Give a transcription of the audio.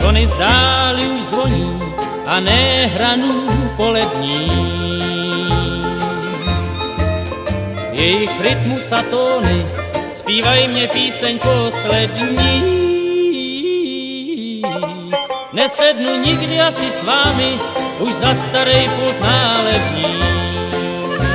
Zvony z dály už zvoní a ne hranu polední. Jejich rytmus a tóny zpívaj mě píseň poslední. Nesednu nikdy asi s vámi, už za starej pult nálevní.